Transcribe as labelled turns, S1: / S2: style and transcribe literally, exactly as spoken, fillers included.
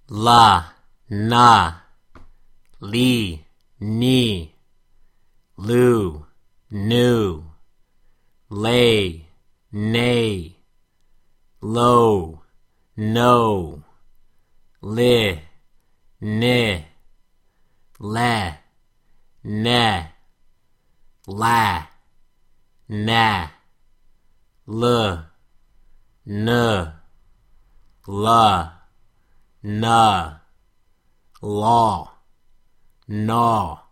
S1: la, na, li, ni, lu, nu, lay, nay, low, no, li, ni, le, ne, la, na, l, n, la, na, law, gnaw,